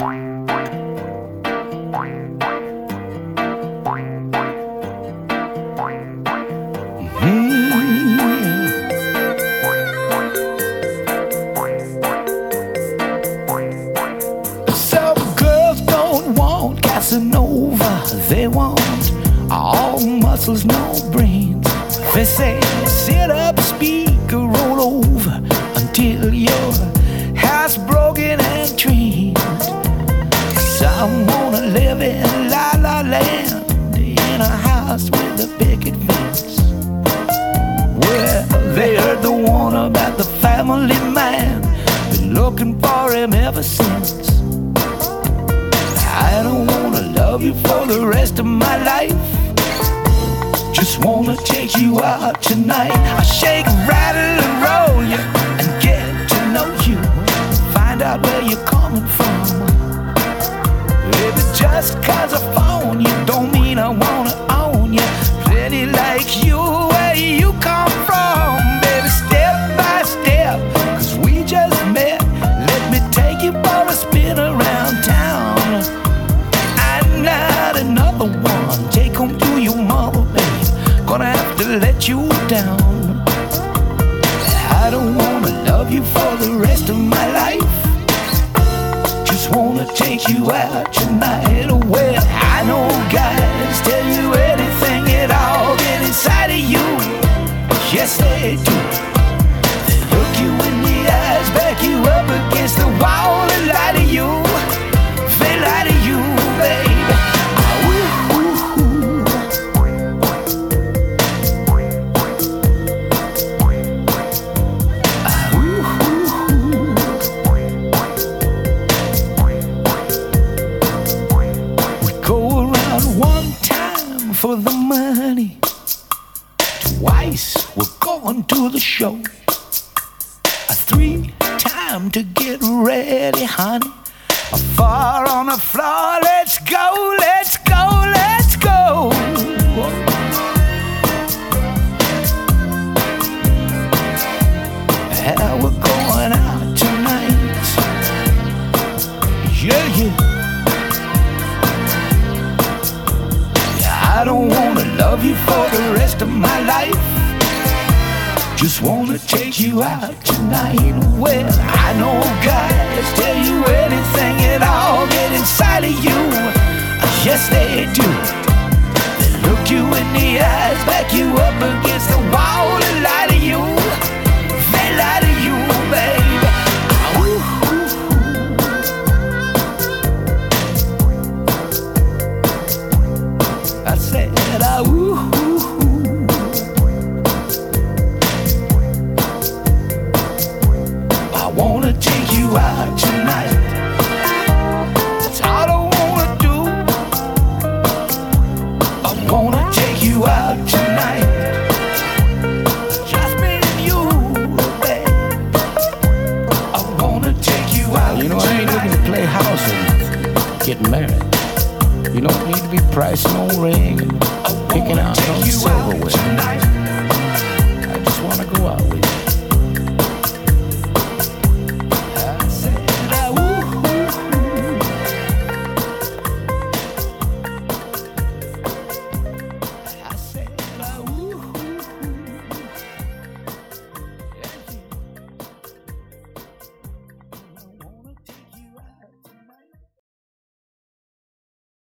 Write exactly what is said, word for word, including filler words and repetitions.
They want all muscles, no brains. They say, sit up, speak, or roll over until your house broken and trained. Cause I wanna live in La La Land, in a house with a picket fence. Well, they heard the one about the family man, been looking for him ever since. I don't wanna love you for the rest of my life, just wanna take you out tonight. I shake, rattle and roll you and get to know you, find out where you're coming from. Baby, just cause I phone you don't mean I wanna own you. Plenty like you where you come from. Baby, step by step, cause we just met. Let me take you for a spin around town. Not another one, take home to your mother, babe. Gonna have to let you down. I don't wanna love you for the rest of my life, just wanna take you out tonight. Well, I know guys tell you anything at all, get inside of you. Yes, they do. They look you in the eyes, back you up against the wall and lie to you. They lie to you, babe. For the money, twice we're going to the show, a three time to get ready, honey, a four on the floor. Let's go, let's go, let's go. Yeah, we're going out tonight. Yeah, yeah. I don't wanna love you for the rest of my life, just wanna take you out tonight. Well, I know guys tell you anything at all, get inside of you. Yes, they do. They look you in the eyes, back you up against the wall and lie to you. They lie to you, baby. I said, ah, ooh, ooh, ooh. I wanna take you out tonight. That's all I wanna do. I wanna take you out tonight. Just me and you, babe. I wanna take you out. You know, I ain't looking to play house and get married. You don't need to be pricing no ring and picking out no silverware. I just wanna go out with you.